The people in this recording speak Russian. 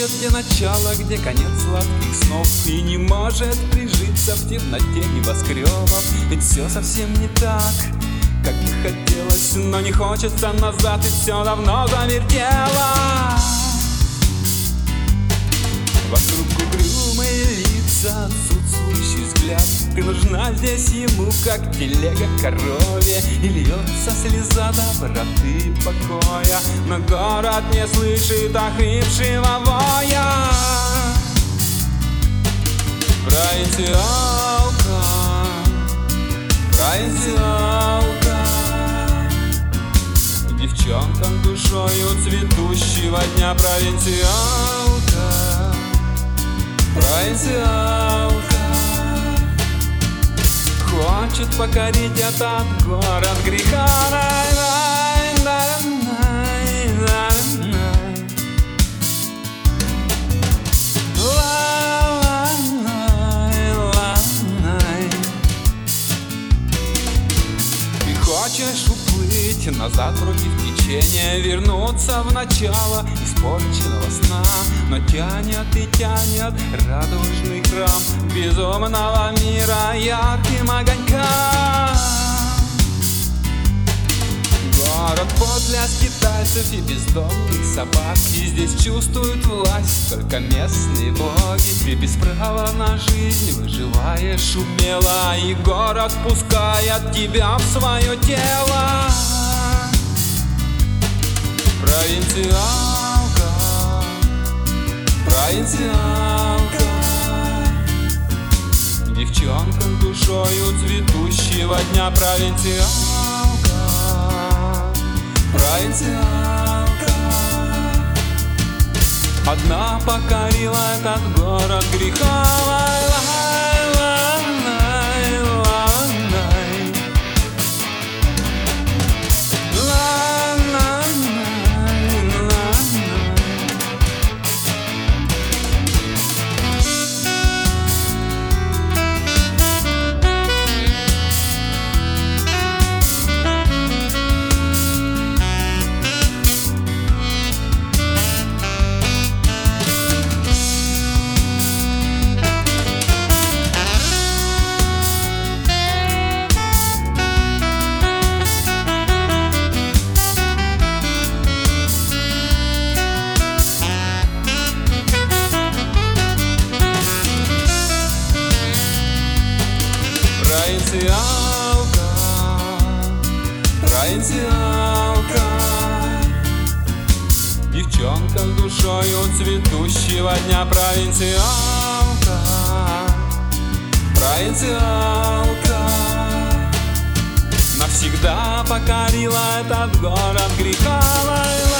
Хочет где начало, где конец сладких снов, и не может прижиться в темноте небоскребов. Ведь все совсем не так, как бы хотелось, но не хочется назад, и все давно завертело. Вокруг угрюмые лица, отсутствующий взгляд. Ты нужна здесь ему, как телега корове, и льется слеза доброты и покоя, но город не слышит охрипшего воя. Провинциалка, провинциалка, девчонкам душою цветущего дня. Провинциалка, провинциалка, хочет покорить этот город греха. Ты хочешь уплыть назад против течения, вернуться в начало испорченного сна, но тянет и тянет радужный храм безумного мира ярким огонькам. Город подле китайцев и бездомных собак, и здесь чувствуют власть только местные боги. Ты без права на жизнь выживаешь умело, и город пускает тебя в свое тело. Провинциалка, провинциалка, девчонкам душою цветущего дня. Провинциалка, провинциалка, одна покорила этот город греха. Провинциалка, провинциалка, девчонкам душою цветущего дня. Провинциалка, провинциалка, навсегда покорила этот город греха.